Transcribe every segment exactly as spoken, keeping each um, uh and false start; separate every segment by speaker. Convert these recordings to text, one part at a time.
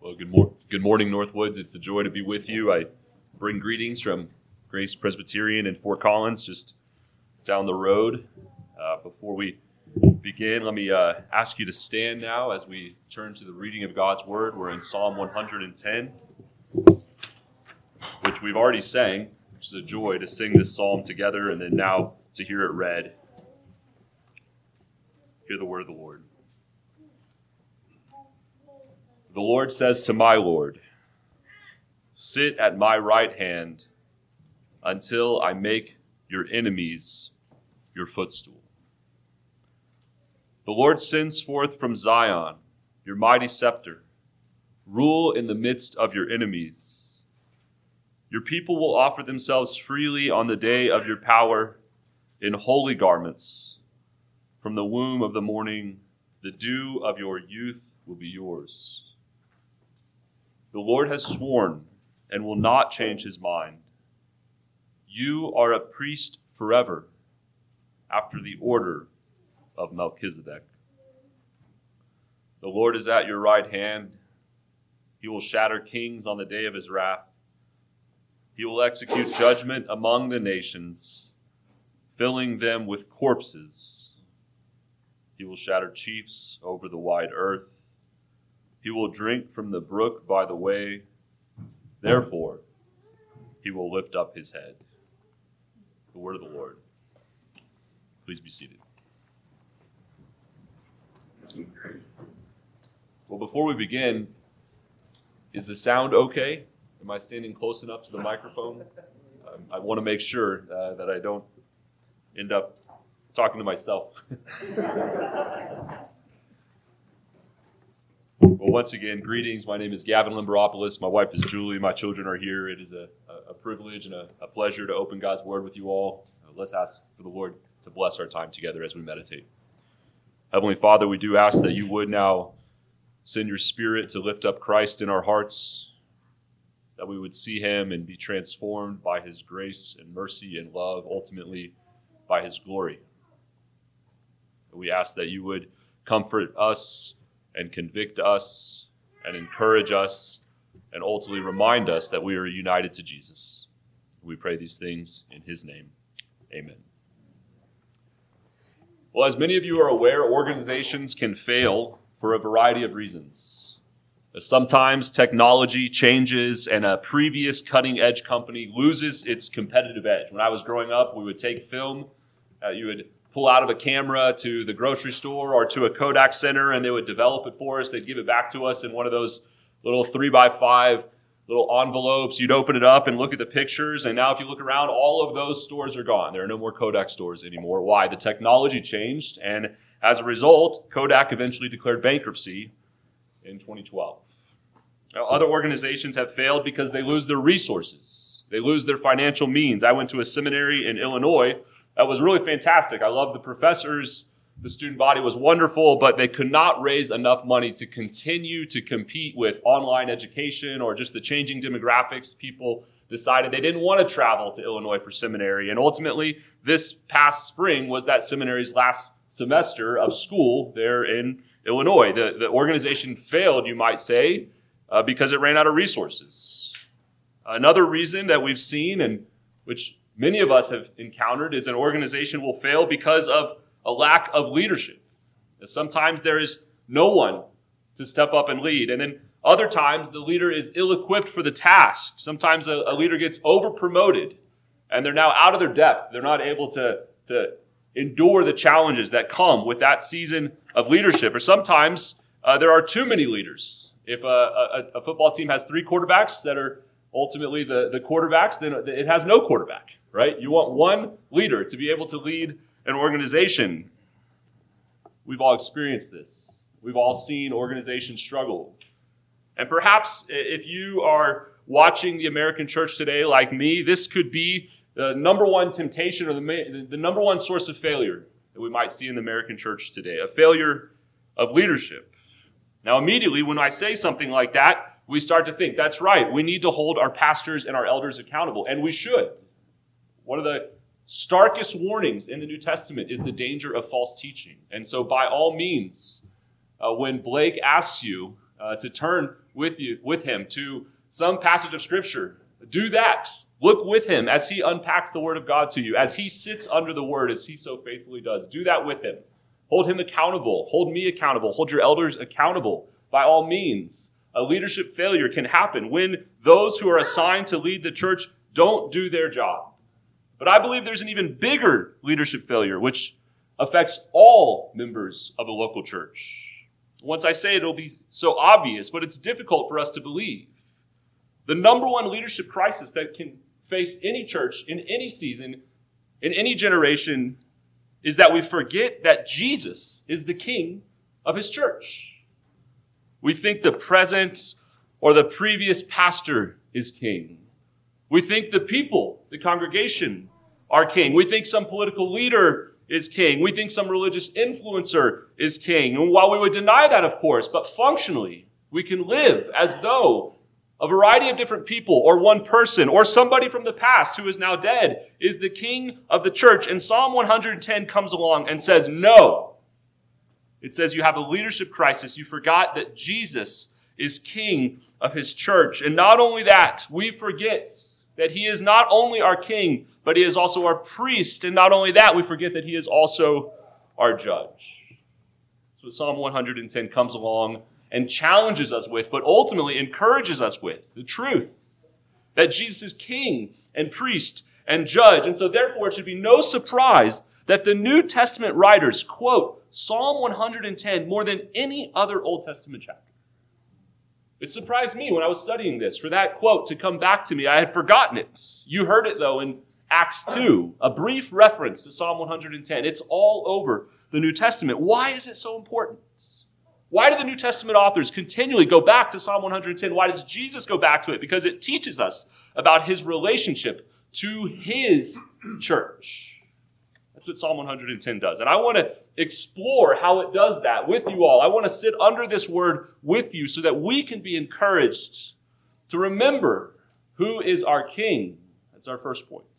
Speaker 1: Well, good, mor- good morning, Northwoods. It's a joy to be with you. I bring greetings from Grace Presbyterian in Fort Collins, just down the road. Uh, before we begin, let me uh, ask you to stand now as we turn to the reading of God's Word. We're in Psalm one hundred ten, which we've already sang, which is a joy to sing this psalm together and then now to hear it read. Hear the word of the Lord. The Lord says to my Lord, "Sit at my right hand until I make your enemies your footstool." The Lord sends forth from Zion your mighty scepter. Rule in the midst of your enemies. Your people will offer themselves freely on the day of your power in holy garments. From the womb of the morning, the dew of your youth will be yours. The Lord has sworn and will not change his mind. You are a priest forever, after the order of Melchizedek. The Lord is at your right hand. He will shatter kings on the day of his wrath. He will execute judgment among the nations, filling them with corpses. He will shatter chiefs over the wide earth. He will drink from the brook by the way. Therefore, he will lift up his head. The word of the Lord. Please be seated. Well, before we begin, is the sound okay? Am I standing close enough to the microphone? Um, I want to make sure uh, that I don't end up talking to myself. Well, once again, greetings. My name is Gavin Limberopoulos. My wife is Julie. My children are here. It is a, a privilege and a, a pleasure to open God's Word with you all. Uh, let's ask for the Lord to bless our time together as we meditate. Heavenly Father, we do ask that you would now send your Spirit to lift up Christ in our hearts, that we would see him and be transformed by his grace and mercy and love, ultimately by his glory. We ask that you would comfort us and convict us and encourage us and ultimately remind us that we are united to Jesus. We pray these things in his name. Amen. Well, as many of you are aware, organizations can fail for a variety of reasons. Sometimes technology changes and a previous cutting-edge company loses its competitive edge. When I was growing up, we would take film. Uh, you would pull out of a camera to the grocery store or to a Kodak center, and they would develop it for us. They'd give it back to us in one of those little three by five little envelopes. You'd open it up and look at the pictures, and now if you look around, all of those stores are gone. There are no more Kodak stores anymore. Why? The technology changed, and as a result, Kodak eventually declared bankruptcy in twenty twelve. Now, other organizations have failed because they lose their resources. They lose their financial means. I went to a seminary in Illinois that was really fantastic. I loved the professors. The student body was wonderful, but they could not raise enough money to continue to compete with online education or just the changing demographics. People decided they didn't want to travel to Illinois for seminary. And ultimately, this past spring was that seminary's last semester of school there in Illinois. The, the organization failed, you might say, uh, because it ran out of resources. Another reason that we've seen, and which many of us have encountered, is an organization will fail because of a lack of leadership. Sometimes there is no one to step up and lead. And then other times the leader is ill-equipped for the task. Sometimes a, a leader gets over-promoted and they're now out of their depth. They're not able to, to endure the challenges that come with that season of leadership. Or sometimes uh, there are too many leaders. If a, a, a football team has three quarterbacks that are ultimately the, the quarterbacks, then it has no quarterback, right? You want one leader to be able to lead an organization. We've all experienced this. We've all seen organizations struggle. And perhaps if you are watching the American church today like me, this could be the number one temptation or the, the number one source of failure that we might see in the American church today, a failure of leadership. Now, immediately when I say something like that, we start to think, that's right, we need to hold our pastors and our elders accountable, and we should. One of the starkest warnings in the New Testament is the danger of false teaching. And so by all means, uh, when Blake asks you, uh, to turn with you, with him to some passage of Scripture. Do that. Look with him as he unpacks the Word of God to you, as he sits under the Word, as he so faithfully does. Do that with him. Hold him accountable. Hold me accountable. Hold your elders accountable. By all means, a leadership failure can happen when those who are assigned to lead the church don't do their job. But I believe there's an even bigger leadership failure, which affects all members of a local church. Once I say it, it'll be so obvious, but it's difficult for us to believe. The number one leadership crisis that can face any church in any season, in any generation, is that we forget that Jesus is the king of his church. We think the present or the previous pastor is king. We think the people, the congregation, are king. We think some political leader is king. We think some religious influencer is king. And while we would deny that, of course, but functionally, we can live as though a variety of different people or one person or somebody from the past who is now dead is the king of the church. And Psalm one hundred ten comes along and says, no. It says you have a leadership crisis. You forgot that Jesus is king of his church. And not only that, we forget that he is not only our king, but he is also our priest. And not only that, we forget that he is also our judge. So Psalm one hundred ten comes along and challenges us with, but ultimately encourages us with the truth that Jesus is king and priest and judge. And so therefore it should be no surprise that the New Testament writers quote Psalm one hundred ten more than any other Old Testament chapter. It surprised me when I was studying this for that quote to come back to me. I had forgotten it. You heard it though in Acts two, a brief reference to Psalm one hundred ten. It's all over the New Testament. Why is it so important? Why do the New Testament authors continually go back to Psalm one hundred ten? Why does Jesus go back to it? Because it teaches us about his relationship to his church. That's what Psalm one hundred ten does. And I want to explore how it does that with you all. I want to sit under this word with you so that we can be encouraged to remember who is our king. That's our first point.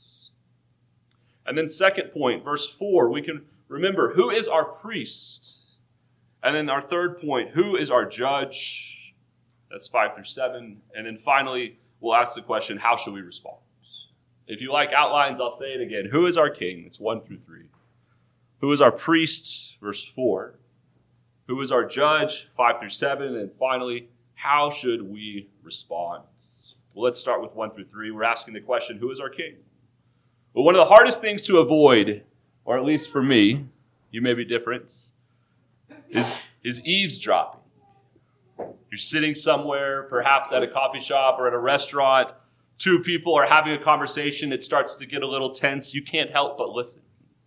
Speaker 1: And then second point, verse four, we can remember who is our priest. And then our third point, who is our judge? That's five through seven. And then finally, we'll ask the question, how should we respond? If you like outlines, I'll say it again. Who is our king? It's one through three. Who is our priest? Verse four. Who is our judge? Five through seven. And finally, how should we respond? Well, let's start with one through three. We're asking the question, who is our king? Well, one of the hardest things to avoid, or at least for me, you may be different, is, is eavesdropping. You're sitting somewhere, perhaps at a coffee shop or at a restaurant. Two people are having a conversation. It starts to get a little tense. You can't help but listen.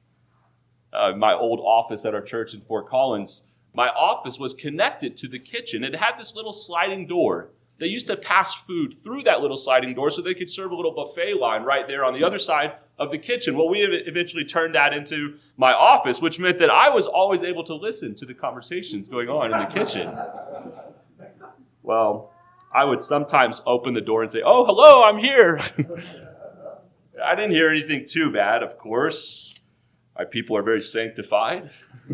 Speaker 1: Uh, my old office at our church in Fort Collins, my office was connected to the kitchen. It had this little sliding door. They used to pass food through that little sliding door so they could serve a little buffet line right there on the other side of the kitchen. Well, we eventually turned that into my office, which meant that I was always able to listen to the conversations going on in the kitchen. Well, I would sometimes open the door and say, oh, hello, I'm here. I didn't hear anything too bad, of course. My people are very sanctified.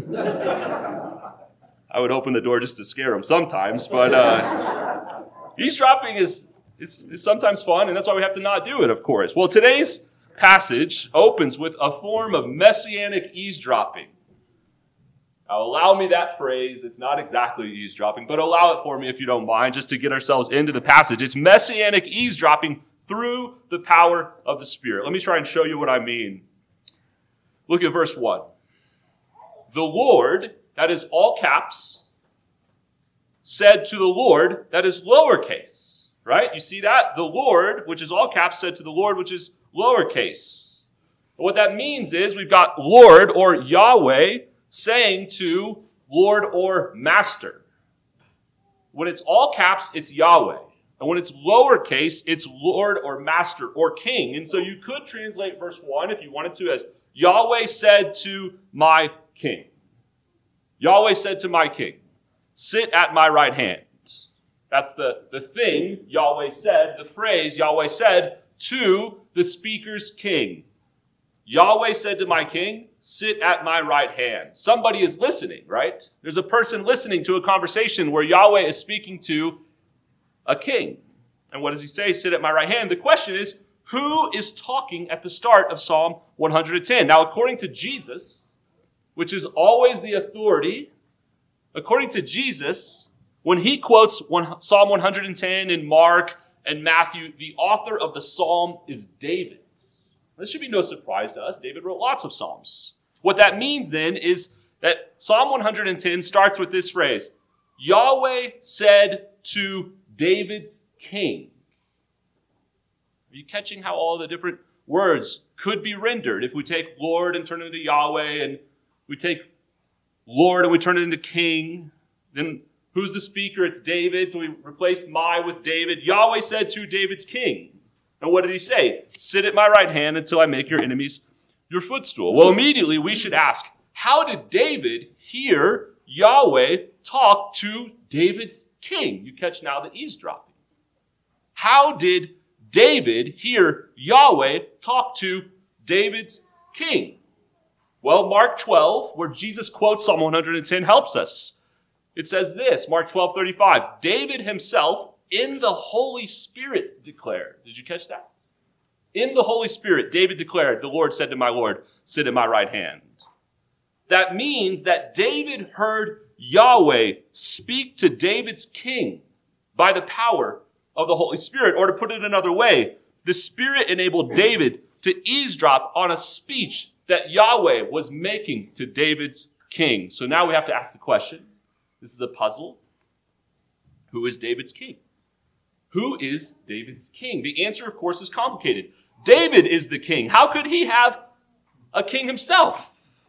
Speaker 1: I would open the door just to scare them sometimes, but uh, eavesdropping is, is, is sometimes fun, and that's why we have to not do it, of course. Well, today's passage opens with a form of messianic eavesdropping. Now, allow me that phrase. It's not exactly eavesdropping, but allow it for me if you don't mind, just to get ourselves into the passage. It's messianic eavesdropping through the power of the Spirit. Let me try and show you what I mean. Look at verse one. The Lord, that is all caps, said to the Lord, that is lowercase, right? You see that? The Lord, which is all caps, said to the Lord, which is lowercase. What that means is we've got Lord or Yahweh saying to Lord or Master. When it's all caps, it's Yahweh. And when it's lowercase, it's Lord or Master or King. And so you could translate verse one, if you wanted to, as Yahweh said to my King. Yahweh said to my King, sit at my right hand. That's the, the thing Yahweh said, the phrase Yahweh said to the speaker's king. Yahweh said to my king, sit at my right hand. Somebody is listening, right? There's a person listening to a conversation where Yahweh is speaking to a king. And what does he say? Sit at my right hand. The question is, who is talking at the start of Psalm one hundred ten? Now, according to Jesus, which is always the authority, according to Jesus, when he quotes one, Psalm one hundred ten in Mark and Matthew, the author of the psalm is David. This should be no surprise to us. David wrote lots of psalms. What that means then is that Psalm one hundred ten starts with this phrase, Yahweh said to David's king. Are you catching how all the different words could be rendered? If we take Lord and turn it into Yahweh, and we take Lord and we turn it into king, then who's the speaker? It's David. So we replaced my with David. Yahweh said to David's king. And what did he say? Sit at my right hand until I make your enemies your footstool. Well, immediately we should ask, how did David hear Yahweh talk to David's king? You catch now the eavesdropping. How did David hear Yahweh talk to David's king? Well, Mark twelve, where Jesus quotes Psalm one hundred ten, helps us. It says this, Mark twelve thirty-five, David himself in the Holy Spirit declared. Did you catch that? In the Holy Spirit, David declared, the Lord said to my Lord, sit at my right hand. That means that David heard Yahweh speak to David's king by the power of the Holy Spirit. Or to put it another way, the Spirit enabled David to eavesdrop on a speech that Yahweh was making to David's king. So now we have to ask the question. This is a puzzle. Who is David's king? Who is David's king? The answer, of course, is complicated. David is the king. How could he have a king himself?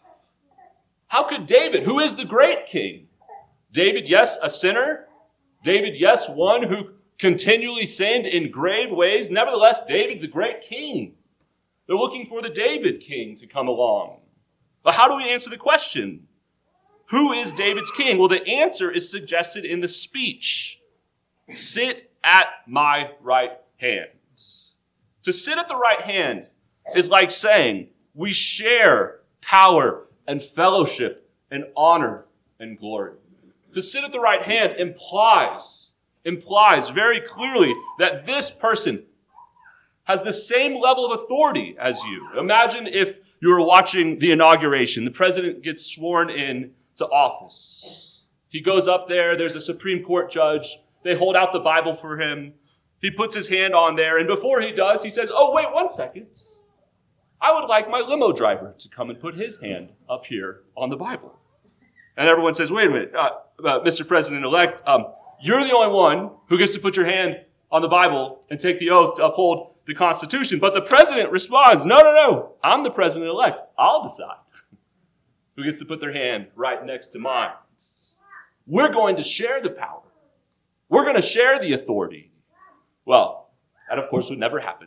Speaker 1: How could David, who is the great king? David, yes, a sinner. David, yes, one who continually sinned in grave ways. Nevertheless, David, the great king. They're looking for the David king to come along. But how do we answer the question? Who is David's king? Well, the answer is suggested in the speech. Sit at my right hand. To sit at the right hand is like saying we share power and fellowship and honor and glory. To sit at the right hand implies, implies very clearly that this person has the same level of authority as you. Imagine if you were watching the inauguration. The president gets sworn in to office. He goes up there. There's a Supreme Court judge. They hold out the Bible for him. He puts his hand on there. And before he does, he says, oh, wait one second. I would like my limo driver to come and put his hand up here on the Bible. And everyone says, wait a minute, uh, uh, Mister President-elect, um, you're the only one who gets to put your hand on the Bible and take the oath to uphold the Constitution. But the president responds, no, no, no, I'm the president-elect. I'll decide who gets to put their hand right next to mine. We're going to share the power. We're going to share the authority. Well, that of course would never happen.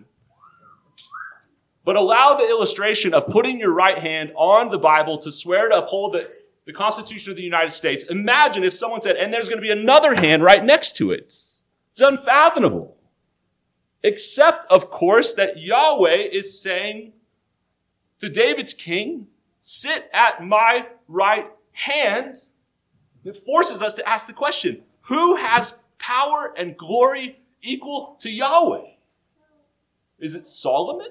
Speaker 1: But allow the illustration of putting your right hand on the Bible to swear to uphold the, the Constitution of the United States. Imagine if someone said, and there's going to be another hand right next to it. It's unfathomable. Except, of course, that Yahweh is saying to David's king, sit at my right hand. It forces us to ask the question, who has power and glory equal to Yahweh? Is it Solomon?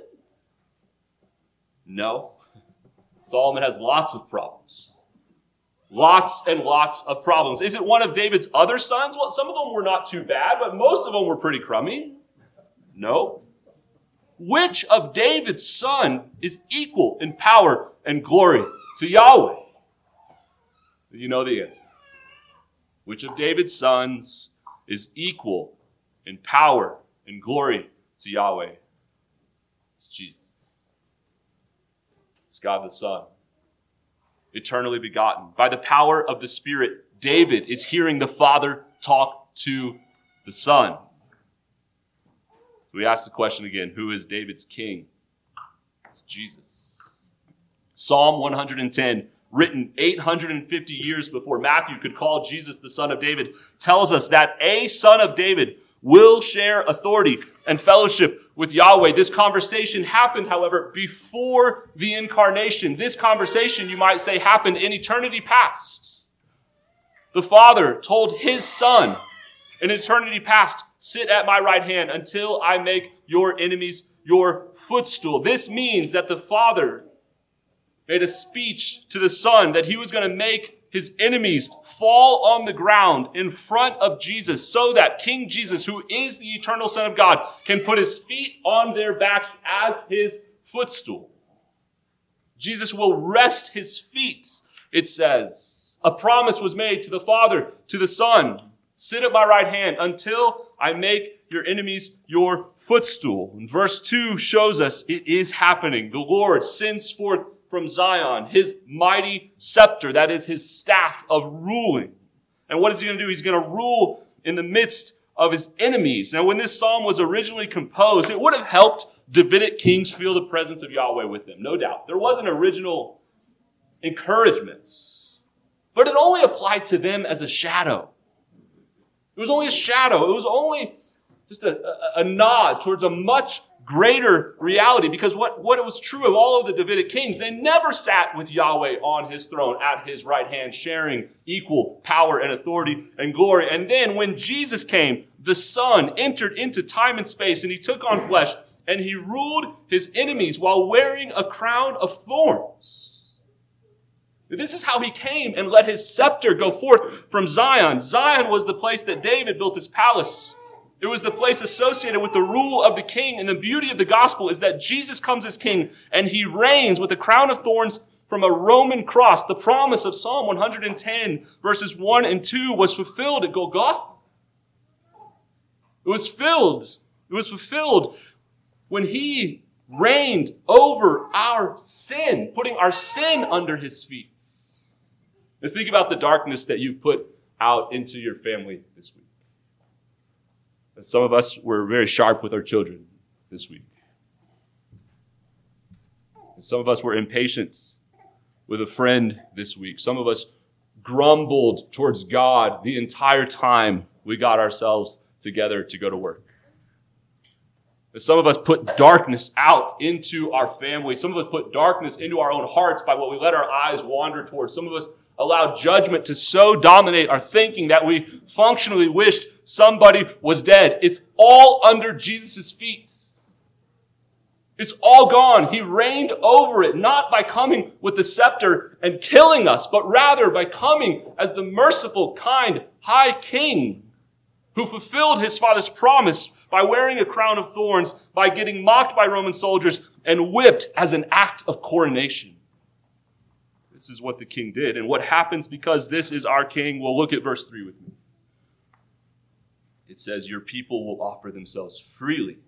Speaker 1: No. Solomon has lots of problems. Lots and lots of problems. Is it one of David's other sons? Well, some of them were not too bad, but most of them were pretty crummy. No. Which of David's sons is equal in power and glory to Yahweh? You know the answer. Which of David's sons is equal in power and glory to Yahweh? It's Jesus. It's God the Son, eternally begotten. By the power of the Spirit, David is hearing the Father talk to the Son. We ask the question again, who is David's king? It's Jesus. Psalm one hundred ten, written eight hundred fifty years before Matthew could call Jesus the Son of David, tells us that a son of David will share authority and fellowship with Yahweh. This conversation happened, however, before the incarnation. This conversation, you might say, happened in eternity past. The Father told his Son in eternity past, sit at my right hand until I make your enemies your footstool. This means that the Father made a speech to the Son that he was going to make his enemies fall on the ground in front of Jesus so that King Jesus, who is the eternal Son of God, can put his feet on their backs as his footstool. Jesus will rest his feet, it says. A promise was made to the Father, to the Son. Sit at my right hand until I make your enemies your footstool. And verse two shows us it is happening. The Lord sends forth from Zion his mighty scepter, that is his staff of ruling. And what is he going to do? He's going to rule in the midst of his enemies. Now, when this psalm was originally composed, it would have helped Davidic kings feel the presence of Yahweh with them, no doubt. There was an original encouragement, but it only applied to them as a shadow. It was only a shadow. It was only just a, a, a nod towards a much greater reality, because what, what was true of all of the Davidic kings, they never sat with Yahweh on his throne at his right hand, sharing equal power and authority and glory. And then when Jesus came, the Son entered into time and space, and he took on flesh, and he ruled his enemies while wearing a crown of thorns. This is how he came and let his scepter go forth from Zion. Zion was the place that David built his palace. It was the place associated with the rule of the king. And the beauty of the gospel is that Jesus comes as king and he reigns with a crown of thorns from a Roman cross. The promise of Psalm one hundred ten verses one and two was fulfilled at Golgotha. It was filled. It was fulfilled when he reigned over our sin, putting our sin under his feet. Now think about the darkness that you've put out into your family this week. Some of us were very sharp with our children this week. Some of us were impatient with a friend this week. Some of us grumbled towards God the entire time we got ourselves together to go to work. Some of us put darkness out into our family. Some of us put darkness into our own hearts by what we let our eyes wander towards. Some of us allowed judgment to so dominate our thinking that we functionally wished somebody was dead. It's all under Jesus' feet. It's all gone. He reigned over it, not by coming with the scepter and killing us, but rather by coming as the merciful, kind, high king who fulfilled his Father's promise by wearing a crown of thorns, by getting mocked by Roman soldiers and whipped as an act of coronation. This is what the king did. And what happens because this is our king? Well, look at verse three with me. It says, your people will offer themselves freely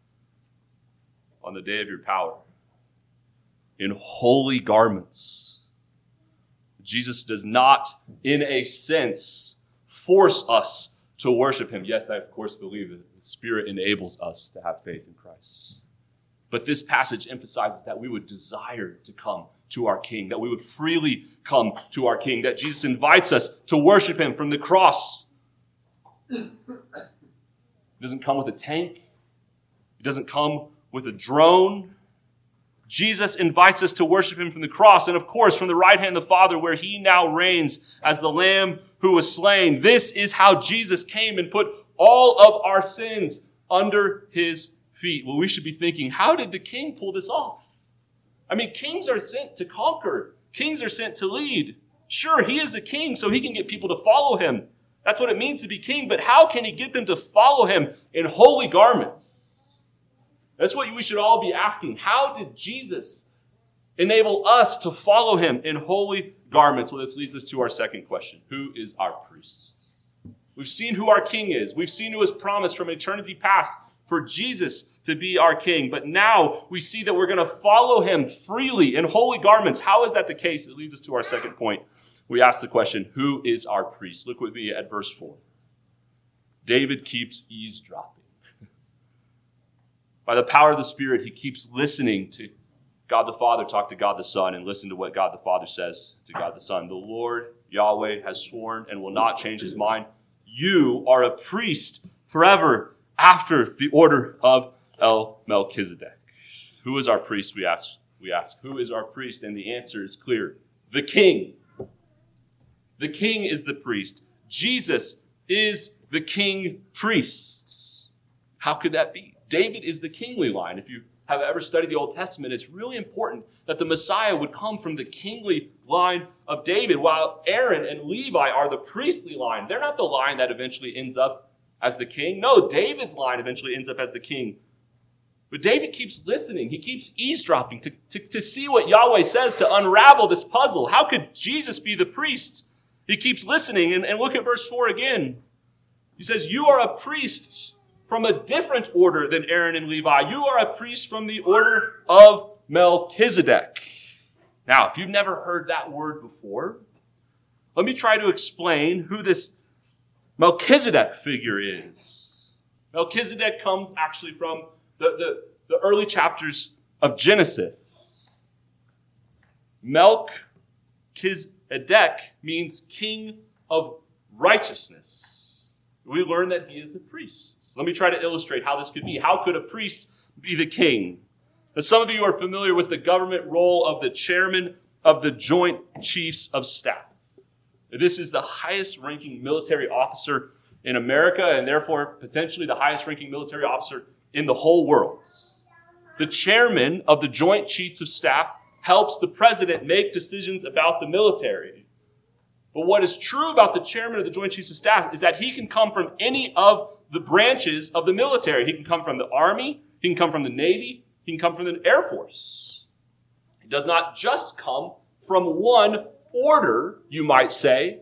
Speaker 1: on the day of your power in holy garments. Jesus does not, in a sense, force us to worship him. Yes, I of course believe that the Spirit enables us to have faith in Christ. But this passage emphasizes that we would desire to come to our King, that we would freely come to our King, that Jesus invites us to worship him from the cross. It doesn't come with a tank. It doesn't come with a drone. Jesus invites us to worship him from the cross, and of course from the right hand of the Father, where he now reigns as the Lamb who was slain. This is how Jesus came and put all of our sins under his feet. Well, we should be thinking, how did the king pull this off? I mean, kings are sent to conquer. Kings are sent to lead. Sure, he is a king, so he can get people to follow him. That's what it means to be king, but how can he get them to follow him in holy garments? That's what we should all be asking. How did Jesus enable us to follow him in holy garments? Well, this leads us to our second question. Who is our priest? We've seen who our king is. We've seen who was promised from eternity past for Jesus to be our king. But now we see that we're going to follow him freely in holy garments. How is that the case? It leads us to our second point. We ask the question, who is our priest? Look with me at verse four. David keeps eavesdropping. By the power of the Spirit, he keeps listening to God the Father talk to God the Son and listen to what God the Father says to God the Son. The Lord, Yahweh, has sworn and will not change his mind. You are a priest forever after the order of El Melchizedek. Who is our priest, we ask? We ask, who is our priest? And the answer is clear. The king. The king is the priest. Jesus is the king priest. How could that be? David is the kingly line. If you have ever studied the Old Testament, it's really important that the Messiah would come from the kingly line of David, while Aaron and Levi are the priestly line. They're not the line that eventually ends up as the king. No, David's line eventually ends up as the king. But David keeps listening. He keeps eavesdropping to, to, to see what Yahweh says, to unravel this puzzle. How could Jesus be the priest? He keeps listening. And, and look at verse four again. He says, you are a priest from a different order than Aaron and Levi. You are a priest from the order of Melchizedek. Now, if you've never heard that word before, let me try to explain who this Melchizedek figure is. Melchizedek comes actually from the, the, the early chapters of Genesis. Melchizedek means king of righteousness. We learn that he is a priest. So let me try to illustrate how this could be. How could a priest be the king? Now, some of you are familiar with the government role of the chairman of the Joint Chiefs of Staff. This is the highest ranking military officer in America, and therefore potentially the highest ranking military officer in the whole world. The chairman of the Joint Chiefs of Staff helps the president make decisions about the military. But what is true about the chairman of the Joint Chiefs of Staff is that he can come from any of the branches of the military. He can come from the Army, he can come from the Navy, he can come from the Air Force. He does not just come from one order, you might say,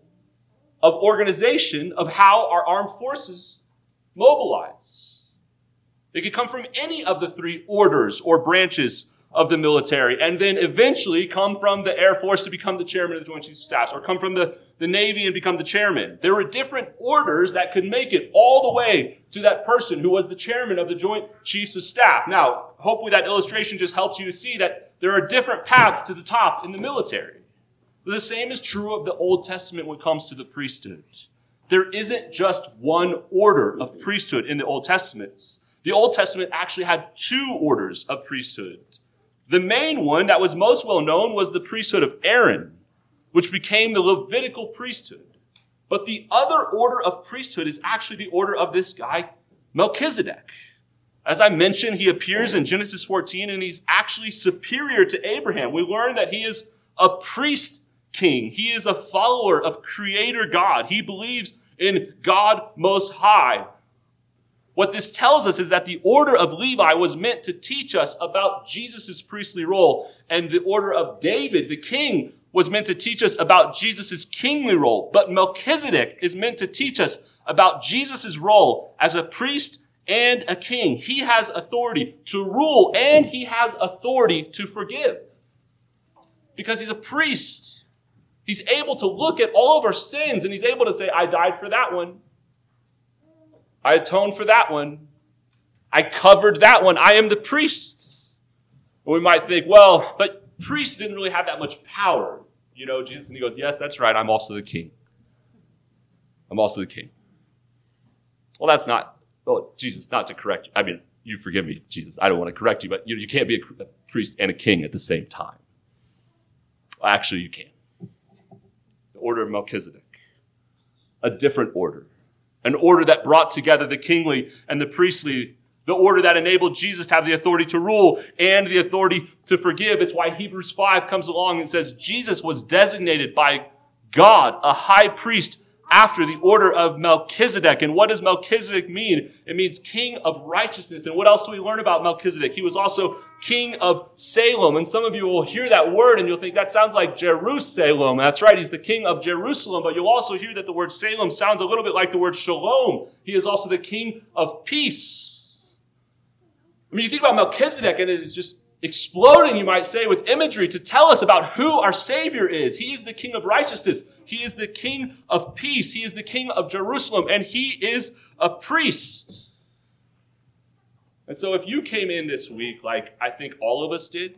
Speaker 1: of organization of how our armed forces mobilize. It could come from any of the three orders or branches of the military, and then eventually come from the Air Force to become the chairman of the Joint Chiefs of Staff, or come from the, the Navy and become the chairman. There were different orders that could make it all the way to that person who was the chairman of the Joint Chiefs of Staff. Now, hopefully that illustration just helps you to see that there are different paths to the top in the military. The same is true of the Old Testament when it comes to the priesthood. There isn't just one order of priesthood in the Old Testament. The Old Testament actually had two orders of priesthood. The main one that was most well known was the priesthood of Aaron, which became the Levitical priesthood. But the other order of priesthood is actually the order of this guy, Melchizedek. As I mentioned, he appears in Genesis fourteen, and he's actually superior to Abraham. We learn that he is a priest king. He is a follower of Creator God. He believes in God Most High. What this tells us is that the order of Levi was meant to teach us about Jesus' priestly role, and the order of David, the king, was meant to teach us about Jesus' kingly role. But Melchizedek is meant to teach us about Jesus' role as a priest and a king. He has authority to rule, and he has authority to forgive. Because he's a priest. He's able to look at all of our sins, and he's able to say, I died for that one. I atoned for that one. I covered that one. I am the priest. And we might think, well, but priests didn't really have that much power. You know, Jesus, and he goes, yes, that's right. I'm also the king. I'm also the king. Well, that's not, well, Jesus, not to correct you. I mean, you forgive me, Jesus. I don't want to correct you, but you, you can't be a, a priest and a king at the same time. Well, actually, you can. The order of Melchizedek. A different order. An order that brought together the kingly and the priestly. The order that enabled Jesus to have the authority to rule and the authority to forgive. It's why Hebrews five comes along and says Jesus was designated by God a high priest after the order of Melchizedek. And what does Melchizedek mean? It means king of righteousness. And what else do we learn about Melchizedek? He was also king of Salem. And some of you will hear that word and you'll think that sounds like Jerusalem. That's right. He's the king of Jerusalem. But you'll also hear that the word Salem sounds a little bit like the word shalom. He is also the king of peace. I mean, you think about Melchizedek and it is just exploding, you might say, with imagery to tell us about who our Savior is. He is the king of righteousness. He is the king of peace. He is the king of Jerusalem. And he is a priest. And so if you came in this week, like I think all of us did,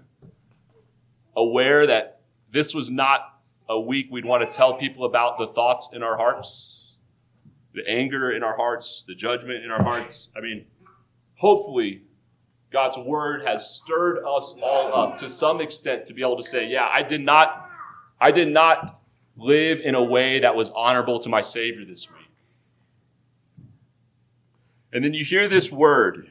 Speaker 1: aware that this was not a week we'd want to tell people about the thoughts in our hearts, the anger in our hearts, the judgment in our hearts. I mean, hopefully God's word has stirred us all up to some extent to be able to say, yeah, I did not, I did not live in a way that was honorable to my Savior this week. And then you hear this word,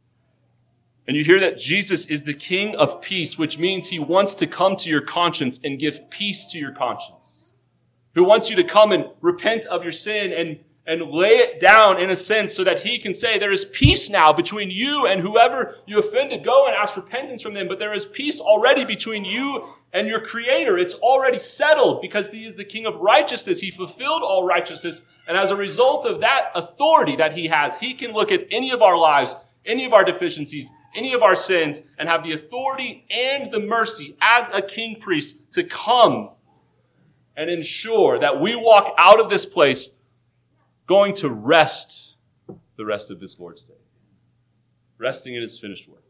Speaker 1: and you hear that Jesus is the King of peace, which means he wants to come to your conscience and give peace to your conscience. Who wants you to come and repent of your sin and, and lay it down in a sense so that he can say, there is peace now between you and whoever you offended. Go and ask repentance from them. But there is peace already between you and your Creator. It's already settled because he is the King of righteousness. He fulfilled all righteousness. And as a result of that authority that he has, he can look at any of our lives, any of our deficiencies, any of our sins, and have the authority and the mercy as a king priest to come and ensure that we walk out of this place going to rest the rest of this Lord's Day, resting in his finished work.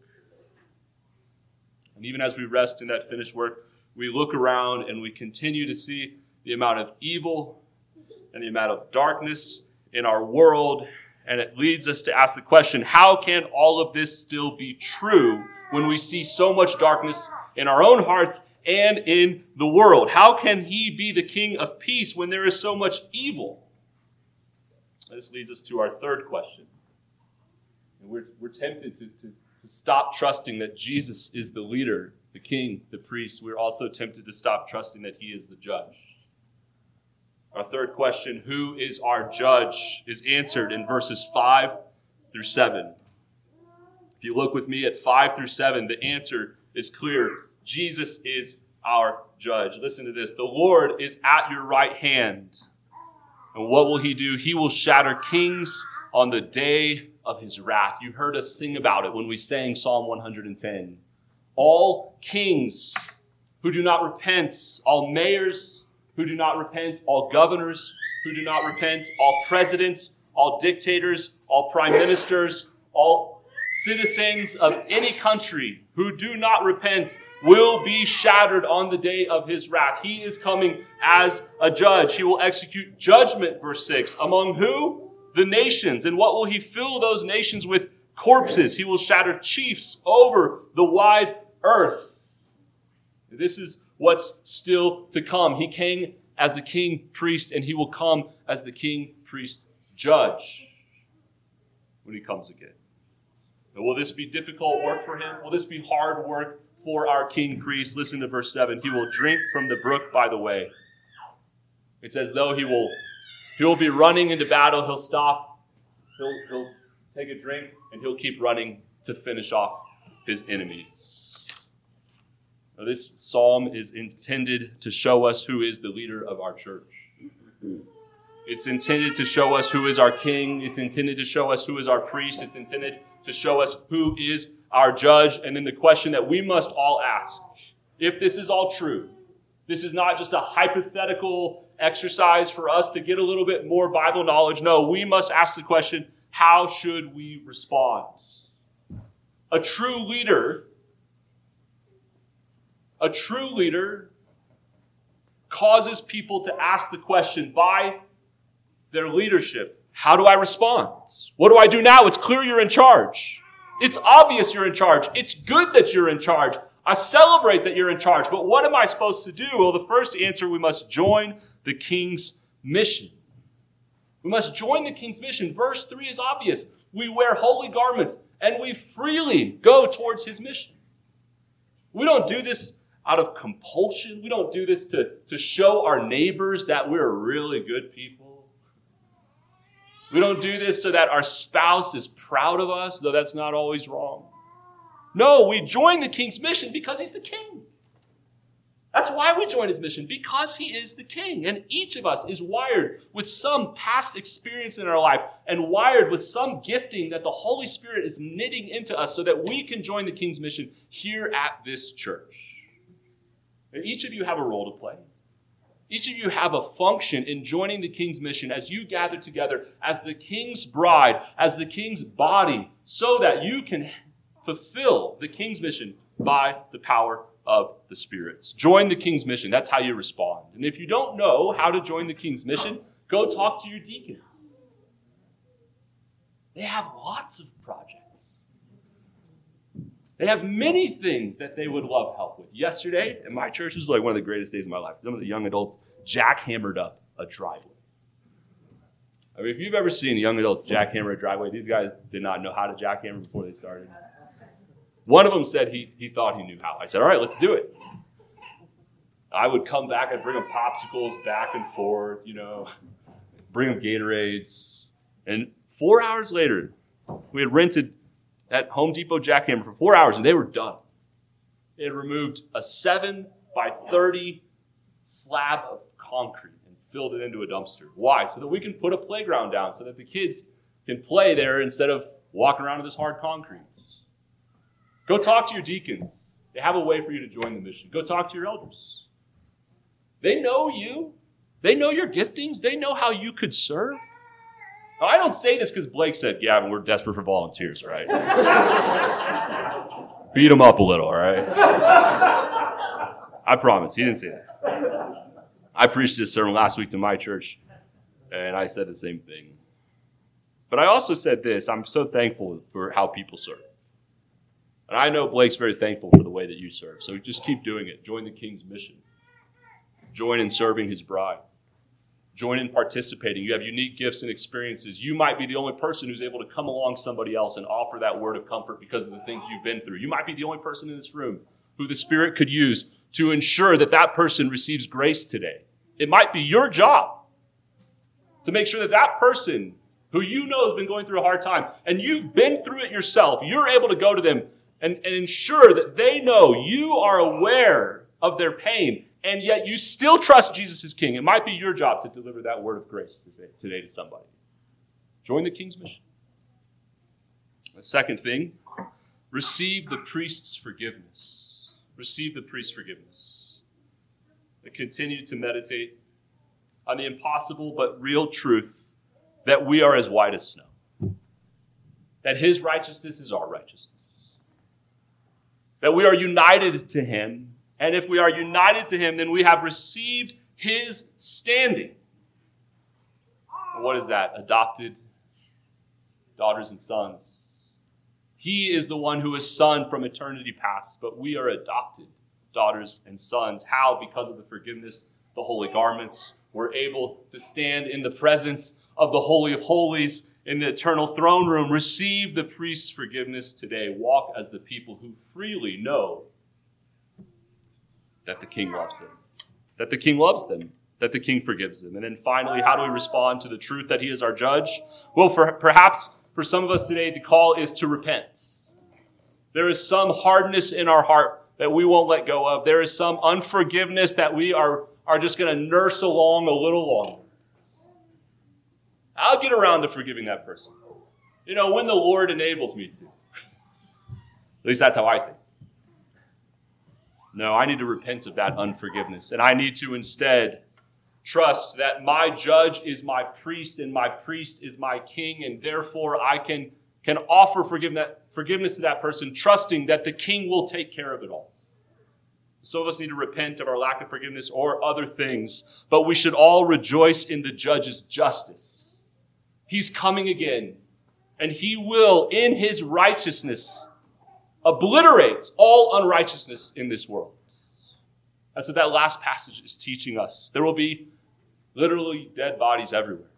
Speaker 1: And even as we rest in that finished work, we look around and we continue to see the amount of evil and the amount of darkness in our world. And it leads us to ask the question, how can all of this still be true when we see so much darkness in our own hearts and in the world? How can he be the King of peace when there is so much evil? This leads us to our third question. And we're, we're tempted to, to, to stop trusting that Jesus is the leader, the king, the priest. We're also tempted to stop trusting that he is the judge. Our third question, who is our judge, is answered in verses five through seven. If you look with me at five through seven, the answer is clear. Jesus is our judge. Listen to this. The Lord is at your right hand. And what will he do? He will shatter kings on the day of his wrath. You heard us sing about it when we sang Psalm one hundred ten. All kings who do not repent, all mayors who do not repent, all governors who do not repent, all presidents, all dictators, all prime ministers, all citizens of any country who do not repent will be shattered on the day of his wrath. He is coming as a judge. He will execute judgment, verse six. Among who? The nations. And what will he fill those nations with? Corpses. He will shatter chiefs over the wide earth. This is what's still to come. He came as a king priest, and he will come as the king priest judge when he comes again. Now, will this be difficult work for him? Will this be hard work for our king priest? Listen to verse seven. He will drink from the brook by the way. It's as though he will, he will be running into battle. He'll stop. He'll, he'll take a drink, and he'll keep running to finish off his enemies. Now, this psalm is intended to show us who is the leader of our church. It's intended to show us who is our king. It's intended to show us who is our priest. It's intended to show us who is our judge. And then the question that we must all ask, if this is all true, this is not just a hypothetical exercise for us to get a little bit more Bible knowledge. No, we must ask the question, how should we respond? A true leader A true leader causes people to ask the question by their leadership, how do I respond? What do I do now? It's clear you're in charge. It's obvious you're in charge. It's good that you're in charge. I celebrate that you're in charge. But what am I supposed to do? Well, the first answer, we must join the king's mission. We must join the king's mission. Verse three is obvious. We wear holy garments and we freely go towards his mission. We don't do this out of compulsion. We don't do this to, to show our neighbors that we're really good people. We don't do this so that our spouse is proud of us, though that's not always wrong. No, we join the king's mission because he's the king. That's why we join his mission, because he is the king. And each of us is wired with some past experience in our life and wired with some gifting that the Holy Spirit is knitting into us so that we can join the king's mission here at this church. And each of you have a role to play. Each of you have a function in joining the king's mission as you gather together as the king's bride, as the king's body, so that you can fulfill the king's mission by the power of the spirits. Join the king's mission. That's how you respond. And if you don't know how to join the king's mission, go talk to your deacons. They have lots of projects. They have many things that they would love help with. Yesterday, at my church, this was like one of the greatest days of my life. Some of the young adults jackhammered up a driveway. I mean, if you've ever seen young adults jackhammer a driveway, these guys did not know how to jackhammer before they started. One of them said he, he thought he knew how. I said, all right, let's do it. I would come back, I'd bring them popsicles back and forth, you know, bring them Gatorades. And four hours later, we had rented at Home Depot jackhammer for four hours, and they were done. They had removed a seven by thirty slab of concrete and filled it into a dumpster. Why? So that we can put a playground down so that the kids can play there instead of walking around with this hard concrete. Go talk to your deacons. They have a way for you to join the mission. Go talk to your elders. They know you. They know your giftings. They know how you could serve. Now, I don't say this because Blake said, Gavin, we're desperate for volunteers, right? Beat him up a little, all right? I promise. He didn't say that. I preached this sermon last week to my church, and I said the same thing. But I also said this. I'm so thankful for how people serve. And I know Blake's very thankful for the way that you serve. So just keep doing it. Join the King's mission. Join in serving his bride. Join in participating. You have unique gifts and experiences. You might be the only person who's able to come along somebody else and offer that word of comfort because of the things you've been through. You might be the only person in this room who the Spirit could use to ensure that that person receives grace today. It might be your job to make sure that that person who you know has been going through a hard time, and you've been through it yourself, you're able to go to them and, and ensure that they know you are aware of their pain, and yet you still trust Jesus as King. It might be your job to deliver that word of grace today, today to somebody. Join the King's mission. The second thing, receive the priest's forgiveness. Receive the priest's forgiveness. And continue to meditate on the impossible but real truth that we are as white as snow. That his righteousness is our righteousness. That we are united to him. And if we are united to him, then we have received his standing. And what is that? Adopted daughters and sons. He is the one who is son from eternity past, but we are adopted daughters and sons. How? Because of the forgiveness, the holy garments. We're able to stand in the presence of the Holy of Holies in the eternal throne room. Receive the priest's forgiveness today. Walk as the people who freely know that the King loves them, that the King loves them, that the King forgives them. And then finally, how do we respond to the truth that he is our judge? Well, for, perhaps for some of us today, the call is to repent. There is some hardness in our heart that we won't let go of. There is some unforgiveness that we are, are just going to nurse along a little longer. I'll get around to forgiving that person. You know, when the Lord enables me to. At least that's how I think. No, I need to repent of that unforgiveness. And I need to instead trust that my judge is my priest and my priest is my king. And therefore I can, can offer forgiveness to that person, trusting that the king will take care of it all. Some of us need to repent of our lack of forgiveness or other things. But we should all rejoice in the judge's justice. He's coming again. And he will, in his righteousness, obliterates all unrighteousness in this world. That's what that last passage is teaching us. There will be literally dead bodies everywhere.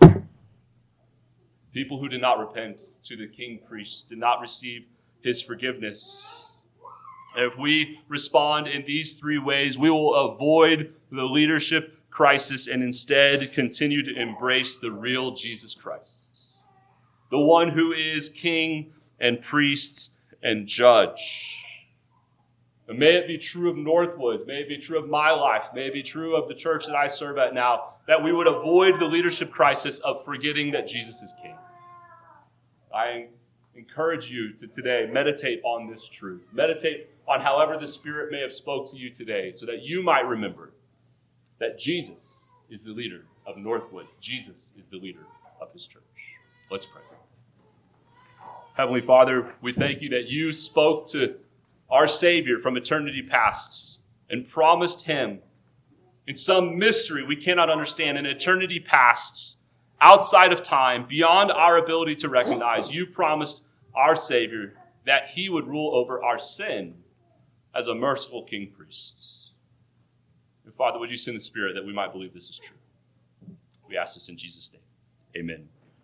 Speaker 1: People who did not repent to the king priest, did not receive his forgiveness. And if we respond in these three ways, we will avoid the leadership crisis and instead continue to embrace the real Jesus Christ, the one who is king and priest and judge. And may it be true of Northwoods, may it be true of my life, may it be true of the church that I serve at now, that we would avoid the leadership crisis of forgetting that Jesus is king. I encourage you to today meditate on this truth. Meditate on however the Spirit may have spoke to you today so that you might remember that Jesus is the leader of Northwoods. Jesus is the leader of his church. Let's pray. Heavenly Father, we thank you that you spoke to our Savior from eternity past and promised him in some mystery we cannot understand in eternity past outside of time, beyond our ability to recognize, you promised our Savior that he would rule over our sin as a merciful king priest. And Father, would you send the Spirit that we might believe this is true? We ask this in Jesus' name. Amen.